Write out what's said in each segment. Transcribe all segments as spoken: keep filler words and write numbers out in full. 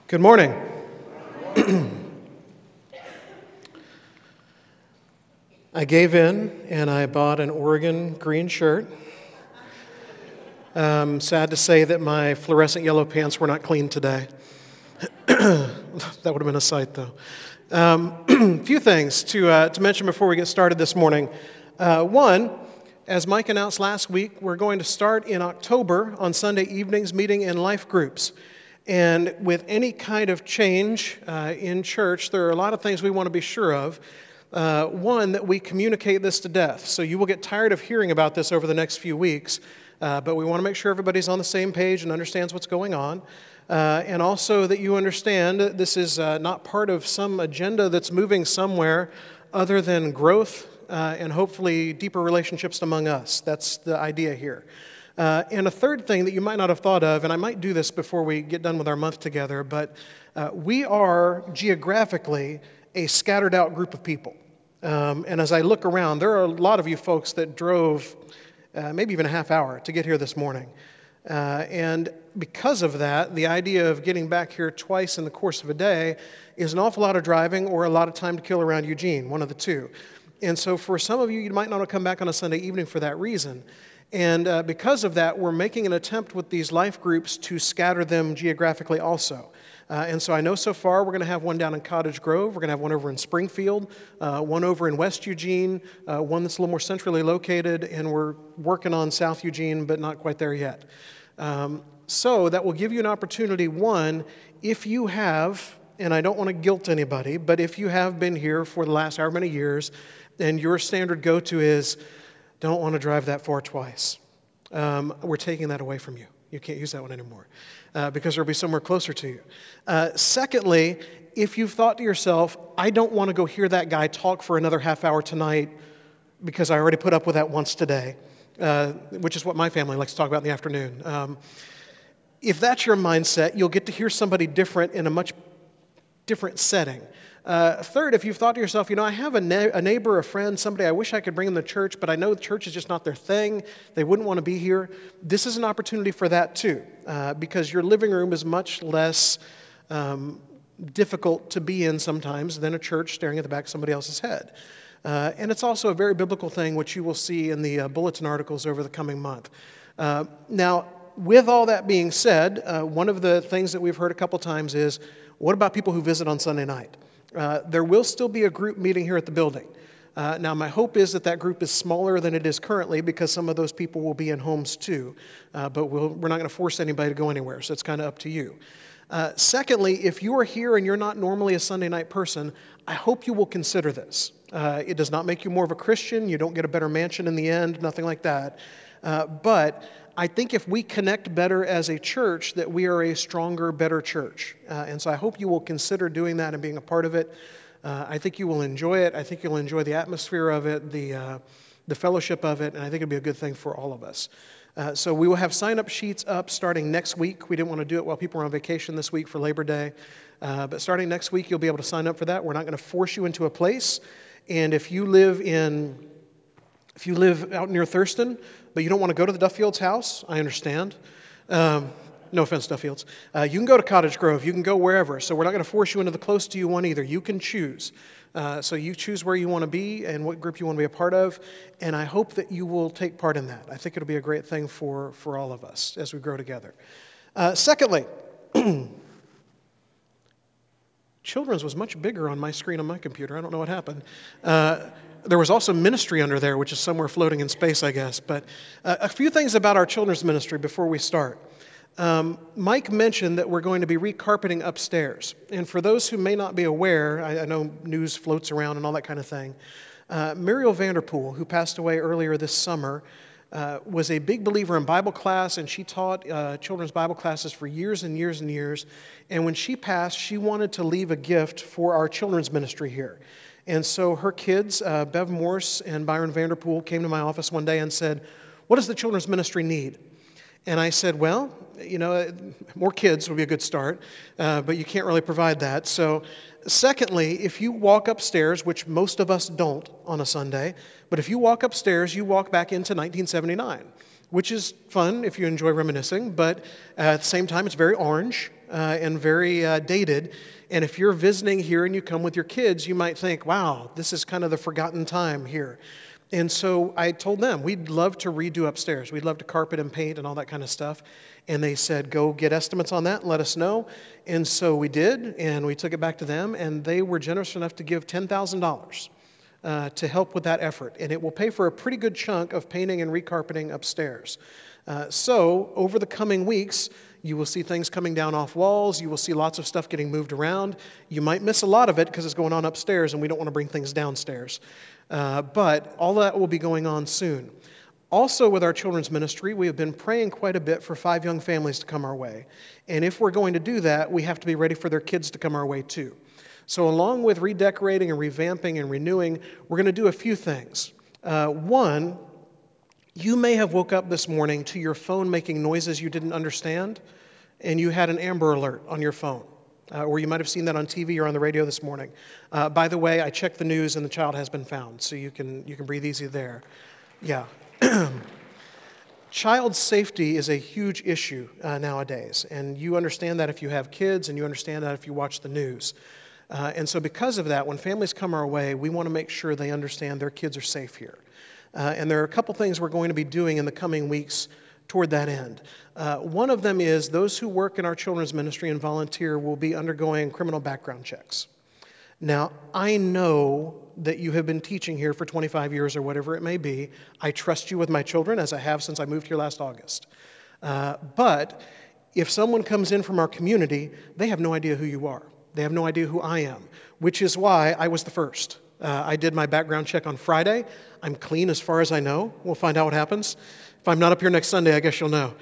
Good morning. I gave in and I bought an Oregon green shirt. Um, sad to say that my fluorescent yellow pants were not clean today. That would have been a sight, though. Um, a few things to uh, to mention before we get started this morning. Uh, one, as Mike announced last week, we're going to start in October on Sunday evenings meeting in life groups. And with any kind of change uh, in church, there are a lot of things we want to be sure of. Uh, one, that we communicate this to death. So you will get tired of hearing about this over the next few weeks, uh, but we want to make sure everybody's on the same page and understands what's going on. Uh, and also that you understand that this is uh, not part of some agenda that's moving somewhere other than growth uh, and hopefully deeper relationships among us. That's the idea here. Uh, and a third thing that you might not have thought of, and I might do this before we get done with our month together, but uh, we are geographically a scattered out group of people. Um, and as I look around, there are a lot of you folks that drove uh, maybe even a half hour to get here this morning. Uh, and because of that, the idea of getting back here twice in the course of a day is an awful lot of driving or a lot of time to kill around Eugene, one of the two. And so for some of you, you might not come back on a Sunday evening for that reason. And uh, because of that, we're making an attempt with these life groups to scatter them geographically also. Uh, and so I know so far we're going to have one down in Cottage Grove, we're going to have one over in Springfield, uh, one over in West Eugene, uh, one that's a little more centrally located, and we're working on South Eugene, but not quite there yet. Um, so that will give you an opportunity, one, if you have, and I don't want to guilt anybody, but if you have been here for the last however many years, and your standard go-to is, don't want to drive that far twice, um, we're taking that away from you. You can't use that one anymore uh, because there'll be somewhere closer to you. Uh, secondly, if you've thought to yourself, I don't want to go hear that guy talk for another half hour tonight because I already put up with that once today, uh, which is what my family likes to talk about in the afternoon. Um, if that's your mindset, you'll get to hear somebody different in a much different setting. Uh, third, if you've thought to yourself, you know, I have a, na- a neighbor, a friend, somebody I wish I could bring them to church, but I know the church is just not their thing. They wouldn't want to be here. This is an opportunity for that too, uh, because your living room is much less um, difficult to be in sometimes than a church staring at the back of somebody else's head. Uh, and it's also a very biblical thing, which you will see in the uh, bulletin articles over the coming month. Uh, now, with all that being said, uh, one of the things that we've heard a couple times is, what about people who visit on Sunday night? Uh, there will still be a group meeting here at the building. Uh, now, my hope is that that group is smaller than it is currently because some of those people will be in homes too. Uh, but we'll, we're not going to force anybody to go anywhere, so it's kind of up to you. Uh, secondly, if you are here and you're not normally a Sunday night person, I hope you will consider this. Uh, it does not make you more of a Christian. You don't get a better mansion in the end, nothing like that. Uh, but I think if we connect better as a church, that we are a stronger, better church. Uh, and so I hope you will consider doing that and being a part of it. Uh, I think you will enjoy it. I think you'll enjoy the atmosphere of it, the uh, the fellowship of it, and I think it'll be a good thing for all of us. Uh, so we will have sign-up sheets up starting next week. We didn't want to do it while people are on vacation this week for Labor Day. Uh, but starting next week, you'll be able to sign up for that. We're not going to force you into a place. And if you live in, if you live out near Thurston, but you don't want to go to the Duffields' house, I understand. Um, no offense, Duffields. Uh, you can go to Cottage Grove. You can go wherever. So we're not going to force you into the close to you one either. You can choose. Uh, so you choose where you want to be and what group you want to be a part of. And I hope that you will take part in that. I think it'll be a great thing for, for all of us as we grow together. Uh, secondly, Children's was much bigger on my screen on my computer. I don't know what happened. Uh, There was also ministry under there, which is somewhere floating in space, I guess. But uh, a few things about our children's ministry before we start. Um, Mike mentioned that we're going to be recarpeting upstairs. And for those who may not be aware, I, I know news floats around and all that kind of thing, uh, Muriel Vanderpool, who passed away earlier this summer, uh, was a big believer in Bible class, and she taught uh, children's Bible classes for years and years and years. And when she passed, she wanted to leave a gift for our children's ministry here. And so her kids, uh, Bev Morse and Byron Vanderpool, came to my office one day and said, what does the children's ministry need? And I said, well, you know, more kids would be a good start, uh, but you can't really provide that. So secondly, if you walk upstairs, which most of us don't on a Sunday, but if you walk upstairs, you walk back into nineteen seventy-nine. which is fun if you enjoy reminiscing, but uh, at the same time, it's very orange uh, and very uh, dated. And if you're visiting here and you come with your kids, you might think, wow, this is kind of the forgotten time here. And so I told them, we'd love to redo upstairs. We'd love to carpet and paint and all that kind of stuff. And they said, go get estimates on that and let us know. And so we did, and we took it back to them, and they were generous enough to give ten thousand dollars uh, to help with that effort. And it will pay for a pretty good chunk of painting and recarpeting upstairs. Uh, so over the coming weeks, you will see things coming down off walls. You will see lots of stuff getting moved around. You might miss a lot of it because it's going on upstairs, and we don't want to bring things downstairs. Uh, but all that will be going on soon. Also, with our children's ministry, we have been praying quite a bit for five young families to come our way. And if we're going to do that, we have to be ready for their kids to come our way too. So along with redecorating and revamping and renewing, we're going to do a few things. Uh, one, you may have woke up this morning to your phone making noises you didn't understand, and you had an Amber Alert on your phone. Uh, or you might have seen that on T V or on the radio this morning. Uh, by the way, I checked the news and the child has been found, so you can you can breathe easy there. Yeah. Child safety is a huge issue uh, nowadays, and you understand that if you have kids, and you understand that if you watch the news. Uh, and so because of that, when families come our way, we want to make sure they understand their kids are safe here. Uh, and there are a couple things we're going to be doing in the coming weeks toward that end. Uh, one of them is those who work in our children's ministry and volunteer will be undergoing criminal background checks. Now, I know that you have been teaching here for twenty-five years or whatever it may be. I trust you with my children, as I have since I moved here last August. Uh, but if someone comes in from our community, they have no idea who you are. They have no idea who I am, which is why I was the first. Uh, I did my background check on Friday. I'm clean as far as I know. We'll find out what happens. If I'm not up here next Sunday, I guess you'll know.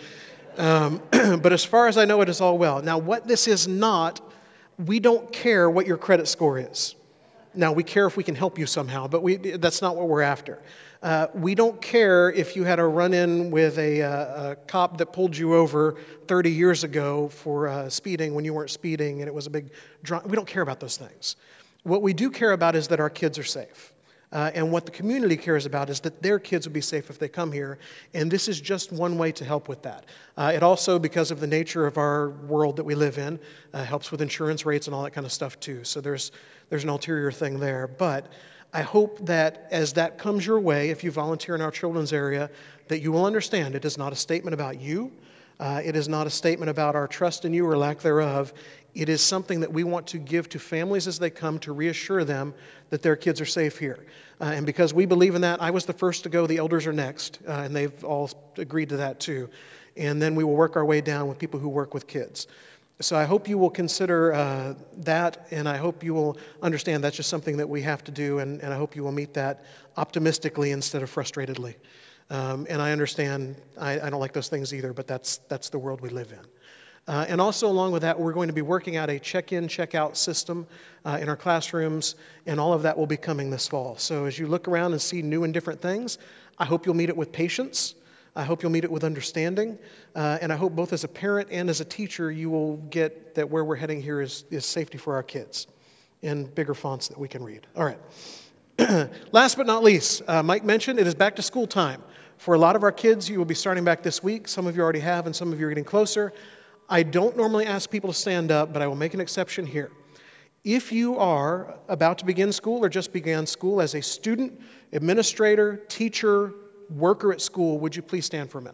Um, but as far as I know, it is all well. Now, what this is not, we don't care what your credit score is. Now, we care if we can help you somehow, but we, that's not what we're after. Uh, we don't care if you had a run-in with a, uh, a cop that pulled you over thirty years ago for uh, speeding when you weren't speeding and it was a big drunk. We don't care about those things. What we do care about is that our kids are safe. Uh, and what the community cares about is that their kids will be safe if they come here. And this is just one way to help with that. Uh, it also, because of the nature of our world that we live in, uh, helps with insurance rates and all that kind of stuff too. So there's there's an ulterior thing there. But I hope that as that comes your way, if you volunteer in our children's area, that you will understand it is not a statement about you. Uh, it is not a statement about our trust in you or lack thereof. It is something that we want to give to families as they come to reassure them that their kids are safe here. Uh, and because we believe in that, I was the first to go. The elders are next, uh, and they've all agreed to that too. And then we will work our way down with people who work with kids. So I hope you will consider uh, that, and I hope you will understand that's just something that we have to do, and, and I hope you will meet that optimistically instead of frustratedly. Um, and I understand, I, I don't like those things either, but that's that's the world we live in. Uh, and also along with that, we're going to be working out a check-in, check-out system uh, in our classrooms, and all of that will be coming this fall. So as you look around and see new and different things, I hope you'll meet it with patience. I hope you'll meet it with understanding. Uh, and I hope both as a parent and as a teacher, you will get that where we're heading here is, is safety for our kids in bigger fonts that we can read. All right. Last but not least, uh, Mike mentioned it is back to school time. For a lot of our kids, you will be starting back this week. Some of you already have, and some of you are getting closer. I don't normally ask people to stand up, but I will make an exception here. If you are about to begin school or just began school as a student, administrator, teacher, worker at school, would you please stand for a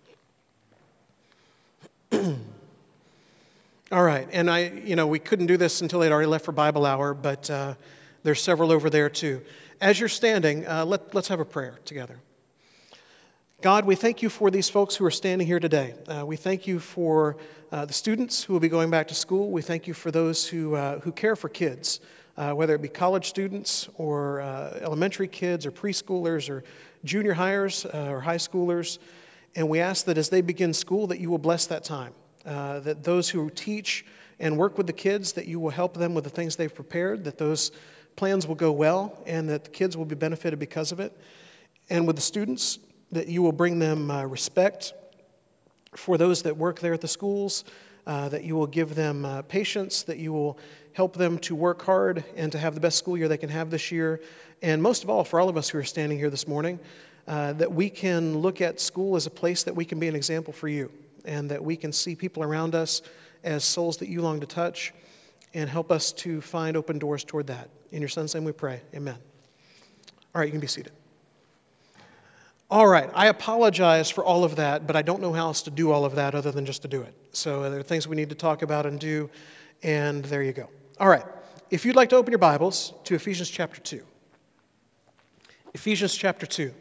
minute? All right, and I, you know, we couldn't do this until they'd already left for Bible hour, but uh, there's several over there too. As you're standing, uh, let, let's have a prayer together. God, we thank you for these folks who are standing here today. Uh, we thank you for uh, the students who will be going back to school. We thank you for those who uh, who care for kids, uh, whether it be college students or uh, elementary kids or preschoolers or junior hires uh, or high schoolers. And we ask that as they begin school that you will bless that time, uh, that those who teach and work with the kids, that you will help them with the things they've prepared, that those plans will go well and that the kids will be benefited because of it. And with the students, that you will bring them uh, respect for those that work there at the schools, uh, that you will give them uh, patience, that you will help them to work hard and to have the best school year they can have this year. And most of all, for all of us who are standing here this morning, uh, that we can look at school as a place that we can be an example for you, and that we can see people around us as souls that you long to touch, and help us to find open doors toward that. In your Son's name we pray, amen. All right, you can be seated. All right, I apologize for all of that, but I don't know how else to do all of that other than just to do it. So there are things we need to talk about and do, and there you go. All right, if you'd like to open your Bibles to Ephesians chapter two. Ephesians chapter two.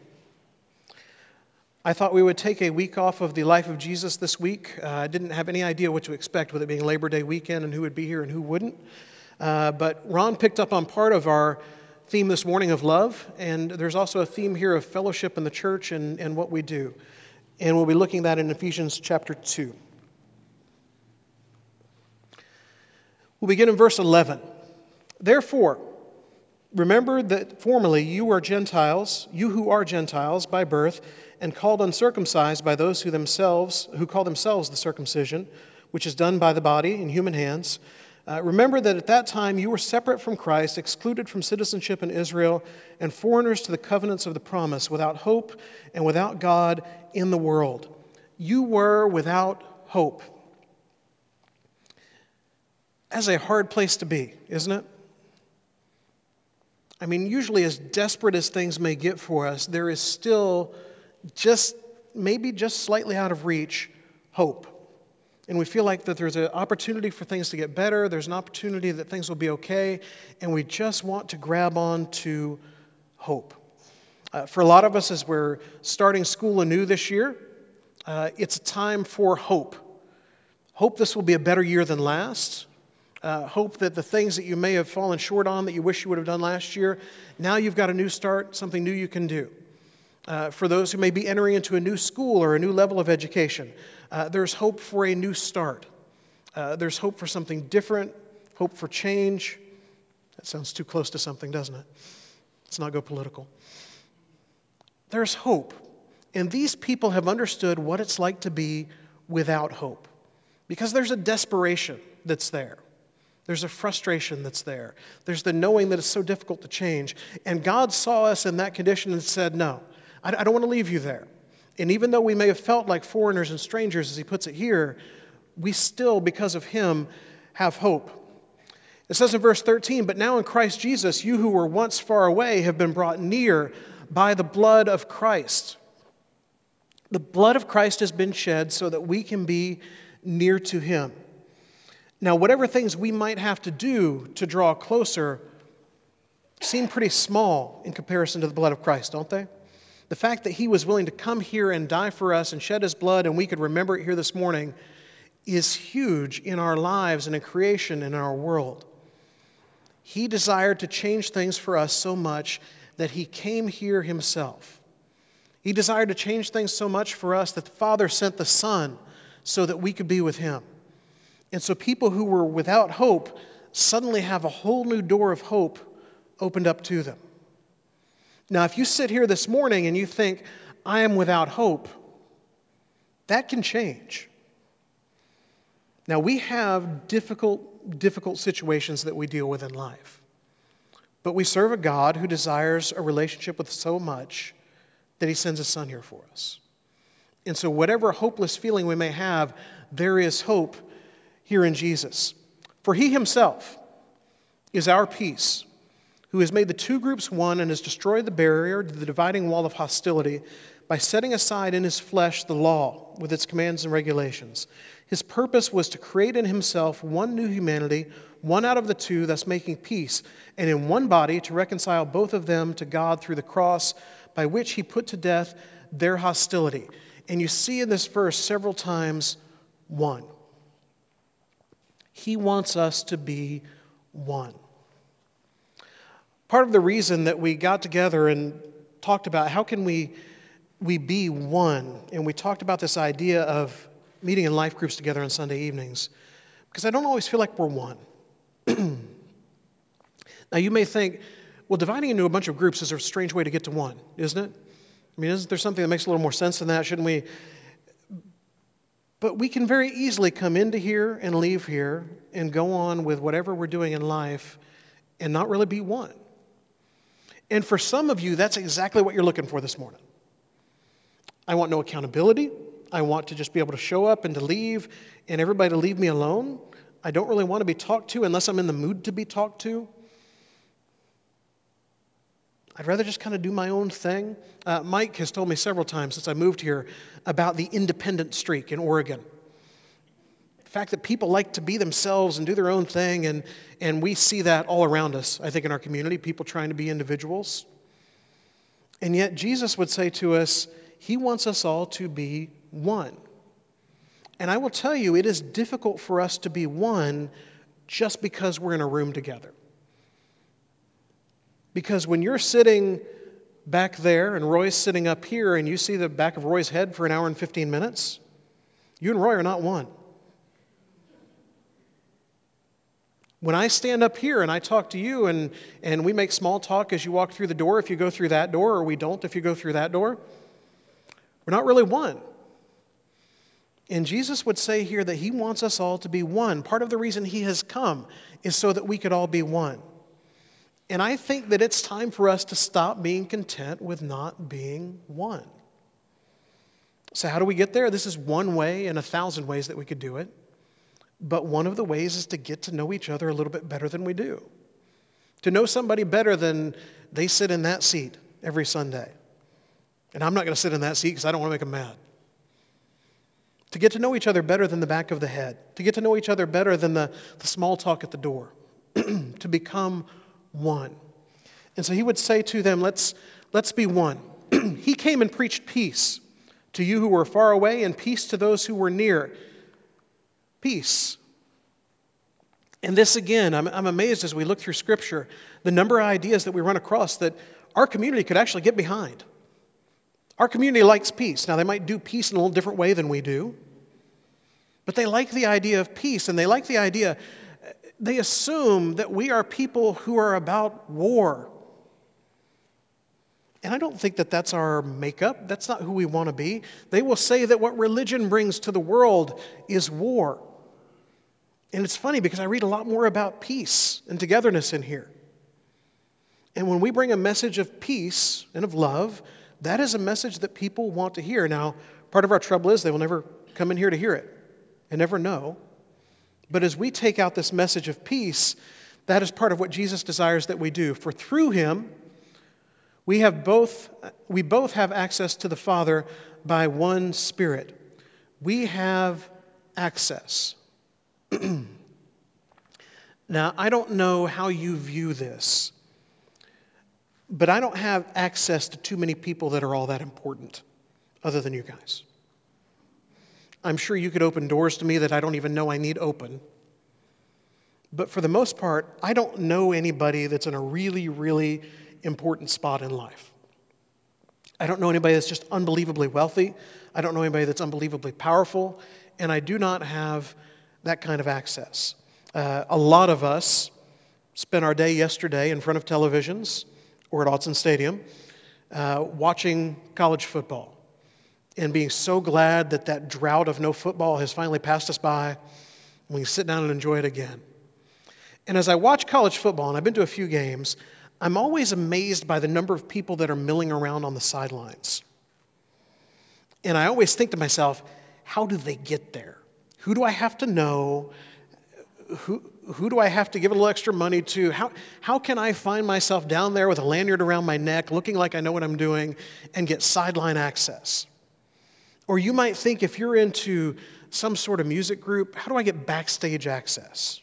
I thought we would take a week off of the life of Jesus this week. Uh, I didn't have any idea what to expect with it being Labor Day weekend and who would be here and who wouldn't. Uh, but Ron picked up on part of our theme this morning of love, and there's also a theme here of fellowship in the church and, and what we do. And we'll be looking at that in Ephesians chapter two. We'll begin in verse eleven. Therefore, remember that formerly you were Gentiles, you who are Gentiles by birth, and called uncircumcised by those who themselves who call themselves the circumcision, which is done by the body in human hands. Uh, remember that at that time you were separate from Christ, excluded from citizenship in Israel, and foreigners to the covenants of the promise, without hope and without God in the world. You were without hope. That's a hard place to be, isn't it? I mean, usually as desperate as things may get for us, there is still just, maybe just slightly out of reach, hope. And we feel like that there's an opportunity for things to get better, there's an opportunity that things will be okay, and we just want to grab on to hope. Uh, for a lot of us, as we're starting school anew this year, uh, it's a time for hope. Hope this will be a better year than last. Uh, hope that the things that you may have fallen short on that you wish you would have done last year, now you've got a new start, something new you can do. Uh, for those who may be entering into a new school or a new level of education, uh, there's hope for a new start. Uh, there's hope for something different, hope for change. That sounds too close to something, doesn't it? Let's not go political. There's hope. And these people have understood what it's like to be without hope. Because there's a desperation that's there. There's a frustration that's there. There's the knowing that it's so difficult to change. And God saw us in that condition and said, no, I don't want to leave you there. And even though we may have felt like foreigners and strangers, as he puts it here, we still, because of him, have hope. It says in verse thirteen, but now in Christ Jesus, you who were once far away have been brought near by the blood of Christ. The blood of Christ has been shed so that we can be near to him. Now, whatever things we might have to do to draw closer seem pretty small in comparison to the blood of Christ, don't they? The fact that he was willing to come here and die for us and shed his blood, and we could remember it here this morning, is huge in our lives and in creation and in our world. He desired to change things for us so much that he came here himself. He desired to change things so much for us that the Father sent the Son so that we could be with him. And so people who were without hope suddenly have a whole new door of hope opened up to them. Now, if you sit here this morning and you think, I am without hope, that can change. Now, we have difficult, difficult situations that we deal with in life. But we serve a God who desires a relationship with us so much that he sends his Son here for us. And so whatever hopeless feeling we may have, there is hope here in Jesus. For he himself is our peace, who has made the two groups one and has destroyed the barrier, the dividing wall of hostility, by setting aside in his flesh the law with its commands and regulations. His purpose was to create in himself one new humanity, one out of the two, thus making peace, and in one body to reconcile both of them to God through the cross, by which he put to death their hostility. And you see in this verse several times, one. He wants us to be one. Part of the reason that we got together and talked about how can we, we be one, and we talked about this idea of meeting in life groups together on Sunday evenings, because I don't always feel like we're one. Now you may think, well, dividing into a bunch of groups is a strange way to get to one, isn't it? I mean, isn't there something that makes a little more sense than that? Shouldn't we? But we can very easily come into here and leave here and go on with whatever we're doing in life and not really be one. And for some of you, that's exactly what you're looking for this morning. I want no accountability. I want to just be able to show up and to leave and everybody to leave me alone. I don't really want to be talked to unless I'm in the mood to be talked to. I'd rather just kind of do my own thing. Uh, Mike has told me several times since I moved here about the independent streak in Oregon. The fact that people like to be themselves and do their own thing, and, and we see that all around us, I think, in our community, people trying to be individuals. And yet Jesus would say to us, he wants us all to be one. And I will tell you, it is difficult for us to be one just because we're in a room together. Because when you're sitting back there and Roy's sitting up here and you see the back of Roy's head for an hour and fifteen minutes, you and Roy are not one. When I stand up here and I talk to you and, and we make small talk as you walk through the door, if you go through that door, or we don't if you go through that door, we're not really one. And Jesus would say here that he wants us all to be one. Part of the reason he has come is so that we could all be one. And I think that it's time for us to stop being content with not being one. So how do we get there? This is one way in a thousand ways that we could do it. But one of the ways is to get to know each other a little bit better than we do. To know somebody better than they sit in that seat every Sunday. And I'm not going to sit in that seat because I don't want to make them mad. To get to know each other better than the back of the head. To get to know each other better than the, the small talk at the door. To become one. And so he would say to them, let's, let's be one. He came and preached peace to you who were far away and peace to those who were near. Peace. And this again, I'm, I'm amazed as we look through Scripture, the number of ideas that we run across that our community could actually get behind. Our community likes peace. Now, they might do peace in a little different way than we do, but they like the idea of peace, and they like the idea, they assume that we are people who are about war. And I don't think that that's our makeup. That's not who we want to be. They will say that what religion brings to the world is war. And it's funny because I read a lot more about peace and togetherness in here. And when we bring a message of peace and of love, that is a message that people want to hear. Now, part of our trouble is they will never come in here to hear it and never know. But as we take out this message of peace, that is part of what Jesus desires that we do. For through him, we have both, we both have access to the Father by one Spirit. We have access. Now, I don't know how you view this, but I don't have access to too many people that are all that important other than you guys. I'm sure you could open doors to me that I don't even know I need open. But for the most part, I don't know anybody that's in a really, really important spot in life. I don't know anybody that's just unbelievably wealthy. I don't know anybody that's unbelievably powerful. And I do not have that kind of access. Uh, a lot of us spent our day yesterday in front of televisions or at Autzen Stadium uh, watching college football and being so glad that that drought of no football has finally passed us by and we can sit down and enjoy it again. And as I watch college football, and I've been to a few games, I'm always amazed by the number of people that are milling around on the sidelines. And I always think to myself, how do they get there? Who do I have to know? Who, who do I have to give a little extra money to? How, how can I find myself down there with a lanyard around my neck, looking like I know what I'm doing, and get sideline access? Or you might think if you're into some sort of music group, how do I get backstage access?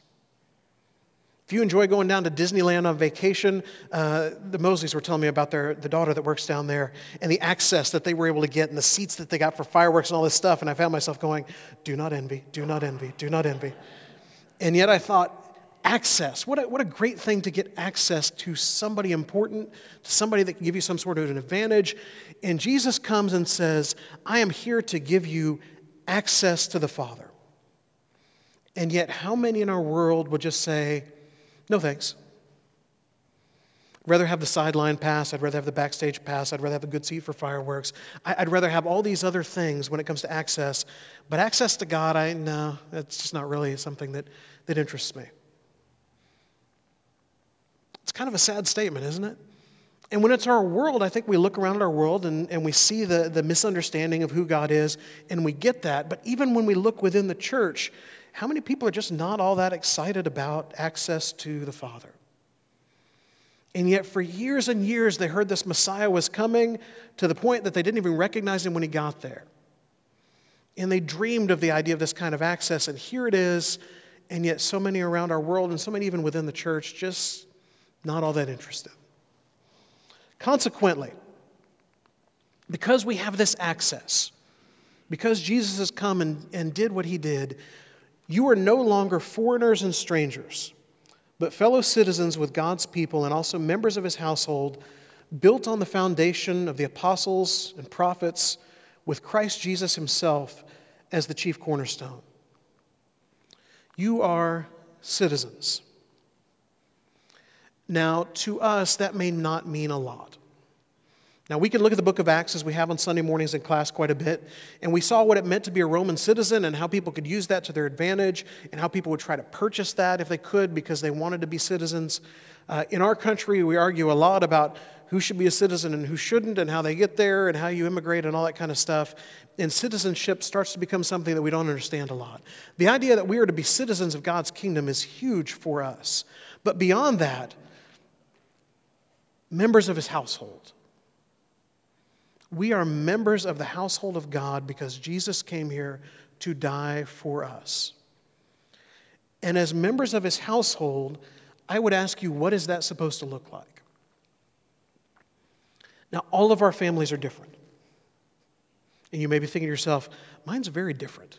If you enjoy going down to Disneyland on vacation, uh, the Mosleys were telling me about their the daughter that works down there and the access that they were able to get and the seats that they got for fireworks and all this stuff. And I found myself going, do not envy, do not envy, do not envy. And yet I thought, access, what a, what a great thing to get access to somebody important, to somebody that can give you some sort of an advantage. And Jesus comes and says, I am here to give you access to the Father. And yet how many in our world would just say, no thanks. I'd rather have the sideline pass. I'd rather have the backstage pass. I'd rather have the good seat for fireworks. I'd rather have all these other things when it comes to access. But access to God, I no, that's just not really something that, that interests me. It's kind of a sad statement, isn't it? And when it's our world, I think we look around at our world and, and we see the, the misunderstanding of who God is, and we get that. But even when we look within the church, how many people are just not all that excited about access to the Father? And yet for years and years, they heard this Messiah was coming to the point that they didn't even recognize him when he got there. And they dreamed of the idea of this kind of access, and here it is, and yet so many around our world, and so many even within the church, just not all that interested. Consequently, because we have this access, because Jesus has come and, and did what he did, you are no longer foreigners and strangers, but fellow citizens with God's people and also members of his household, built on the foundation of the apostles and prophets, with Christ Jesus himself as the chief cornerstone. You are citizens. Now, to us, that may not mean a lot. Now, we can look at the book of Acts as we have on Sunday mornings in class quite a bit, and we saw what it meant to be a Roman citizen and how people could use that to their advantage and how people would try to purchase that if they could because they wanted to be citizens. Uh, in our country, we argue a lot about who should be a citizen and who shouldn't and how they get there and how you immigrate and all that kind of stuff. And citizenship starts to become something that we don't understand a lot. The idea that we are to be citizens of God's kingdom is huge for us. But beyond that, members of his household. We are members of the household of God because Jesus came here to die for us. And as members of his household, I would ask you, what is that supposed to look like? Now, all of our families are different. And you may be thinking to yourself, mine's very different.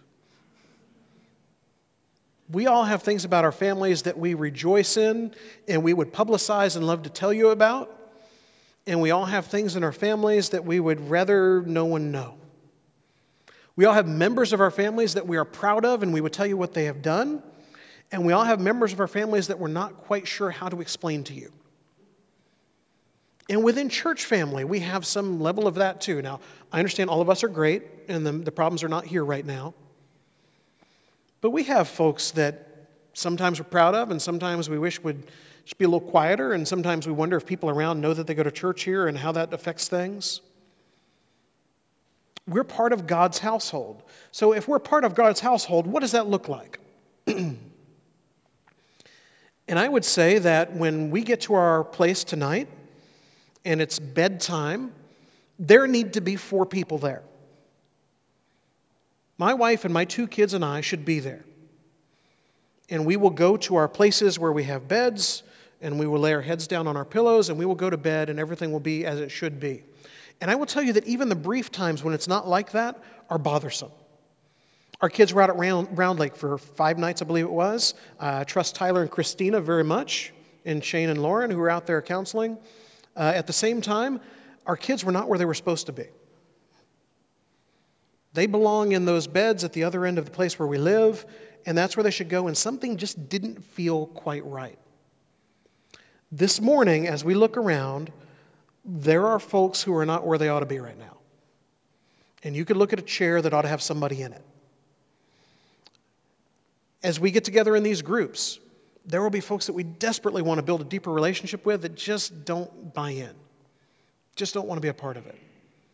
We all have things about our families that we rejoice in and we would publicize and love to tell you about. And we all have things in our families that we would rather no one know. We all have members of our families that we are proud of and we would tell you what they have done. And we all have members of our families that we're not quite sure how to explain to you. And within church family, we have some level of that too. Now, I understand all of us are great and the, the problems are not here right now. But we have folks that sometimes we're proud of and sometimes we wish would just be a little quieter, and sometimes we wonder if people around know that they go to church here and how that affects things. We're part of God's household. So if we're part of God's household, what does that look like? And I would say that when we get to our place tonight and it's bedtime, there need to be four people there. My wife and my two kids and I should be there. And we will go to our places where we have beds, and we will lay our heads down on our pillows, and we will go to bed, and everything will be as it should be. And I will tell you that even the brief times when it's not like that are bothersome. Our kids were out at Round, Round Lake for five nights, I believe it was. I uh, trust Tyler and Christina very much, and Shane and Lauren, who were out there counseling. Uh, at the same time, our kids were not where they were supposed to be. They belong in those beds at the other end of the place where we live, and that's where they should go, and something just didn't feel quite right. This morning, as we look around, there are folks who are not where they ought to be right now. And you could look at a chair that ought to have somebody in it. As we get together in these groups, there will be folks that we desperately want to build a deeper relationship with that just don't buy in, just don't want to be a part of it.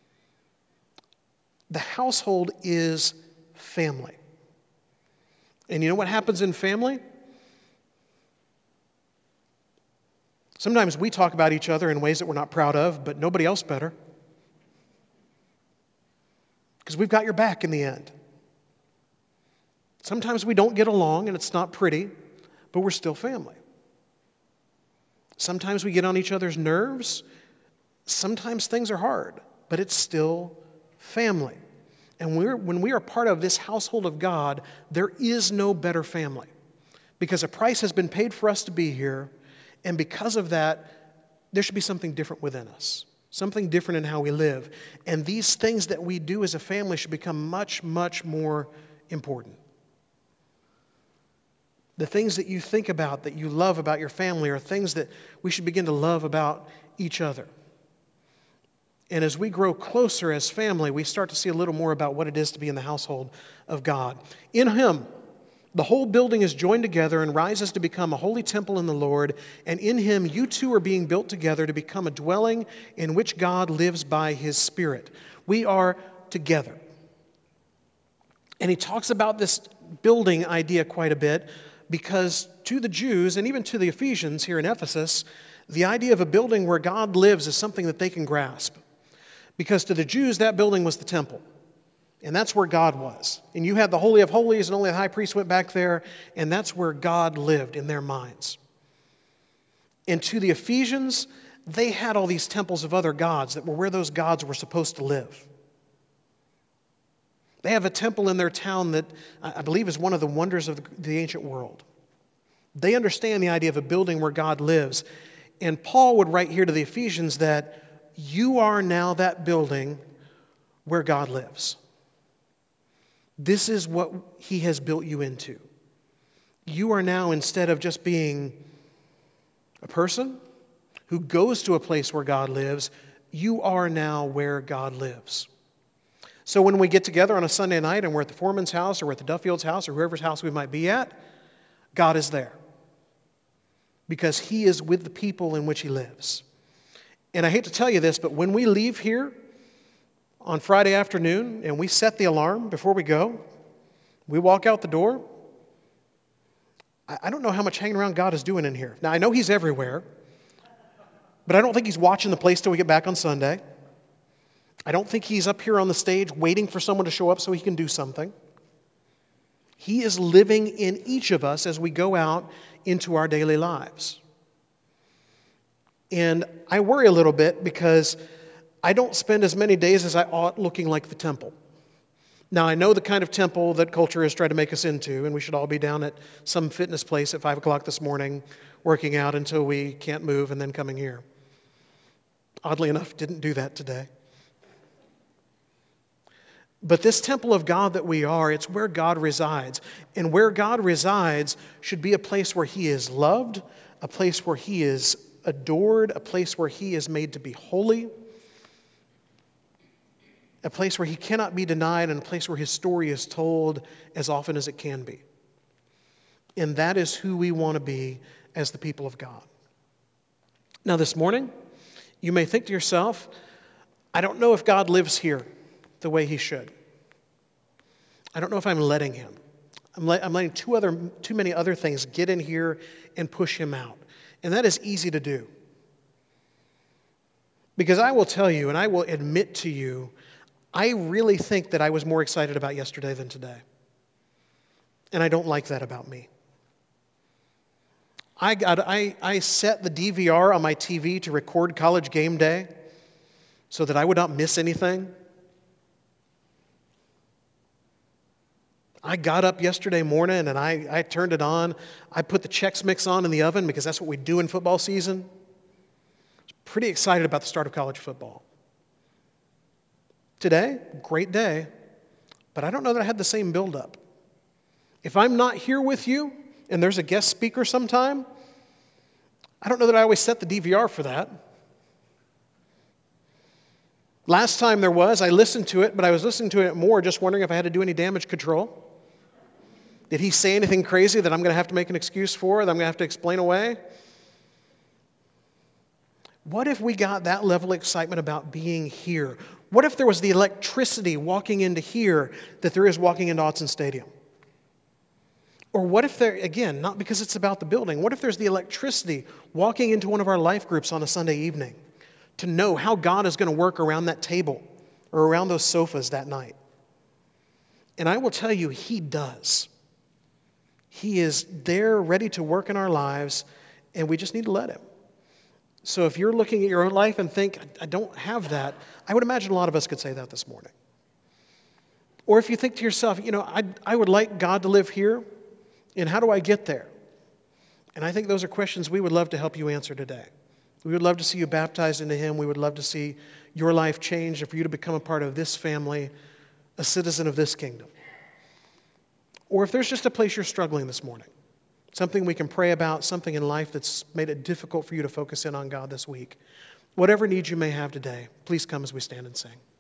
The household is family. And you know what happens in family? Sometimes we talk about each other in ways that we're not proud of, but nobody else better. Because we've got your back in the end. Sometimes we don't get along and it's not pretty, but we're still family. Sometimes we get on each other's nerves. Sometimes things are hard, but it's still family. And we're, when we are part of this household of God, there is no better family. Because a price has been paid for us to be here, and because of that, there should be something different within us. Something different in how we live. And these things that we do as a family should become much, much more important. The things that you think about, that you love about your family, are things that we should begin to love about each other. And as we grow closer as family, we start to see a little more about what it is to be in the household of God. In Him, The whole building is joined together and rises to become a holy temple in the Lord, and in him you two are being built together to become a dwelling in which God lives by his Spirit. We are together. And he talks about this building idea quite a bit because to the Jews and even to the Ephesians here in Ephesus, the idea of a building where God lives is something that they can grasp. Because to the Jews, that building was the temple. And that's where God was. And you had the Holy of Holies, and only the high priest went back there, and that's where God lived in their minds. And to the Ephesians, they had all these temples of other gods that were where those gods were supposed to live. They have a temple in their town that I believe is one of the wonders of the ancient world. They understand the idea of a building where God lives. And Paul would write here to the Ephesians that you are now that building where God lives. This is what he has built you into. You are now, instead of just being a person who goes to a place where God lives, you are now where God lives. So when we get together on a Sunday night and we're at the foreman's house or we're at the Duffield's house or whoever's house we might be at, God is there. Because he is with the people in which he lives. And I hate to tell you this, but when we leave here on Friday afternoon and we set the alarm before we go, we walk out the door, I don't know how much hanging around God is doing in here. Now, I know he's everywhere, but I don't think he's watching the place till we get back on Sunday. I don't think he's up here on the stage waiting for someone to show up so he can do something. He is living in each of us as we go out into our daily lives. And I worry a little bit because I don't spend as many days as I ought looking like the temple. Now, I know the kind of temple that culture has tried to make us into, and we should all be down at some fitness place at five o'clock this morning working out until we can't move and then coming here. Oddly enough, didn't do that today. But this temple of God that we are, it's where God resides. And where God resides should be a place where he is loved, a place where he is adored, a place where he is made to be holy, a place where he cannot be denied, and a place where his story is told as often as it can be. And that is who we want to be as the people of God. Now this morning, you may think to yourself, I don't know if God lives here the way he should. I don't know if I'm letting him. I'm, let, I'm letting two other, too many other things get in here and push him out. And that is easy to do. Because I will tell you, and I will admit to you, I really think that I was more excited about yesterday than today. And I don't like that about me. I, got, I, I set the D V R on my T V to record College Game Day so that I would not miss anything. I got up yesterday morning and I, I turned it on. I put the Chex Mix on in the oven because that's what we do in football season. I was pretty excited about the start of college football. Today, great day, but I don't know that I had the same buildup. If I'm not here with you and there's a guest speaker sometime, I don't know that I always set the D V R for that. Last time there was, I listened to it, but I was listening to it more just wondering if I had to do any damage control. Did he say anything crazy that I'm going to have to make an excuse for, that I'm going to have to explain away? What if we got that level of excitement about being here? What if there was the electricity walking into here that there is walking into Autzen Stadium? Or what if there, again, not because it's about the building, what if there's the electricity walking into one of our life groups on a Sunday evening to know how God is going to work around that table or around those sofas that night? And I will tell you, he does. He is there ready to work in our lives, and we just need to let him. So if you're looking at your own life and think, I don't have that, I would imagine a lot of us could say that this morning. Or if you think to yourself, you know, I, I would like God to live here, and how do I get there? And I think those are questions we would love to help you answer today. We would love to see you baptized into him. We would love to see your life changed and for you to become a part of this family, a citizen of this kingdom. Or if there's just a place you're struggling this morning, something we can pray about, something in life that's made it difficult for you to focus in on God this week, whatever needs you may have today, please come as we stand and sing.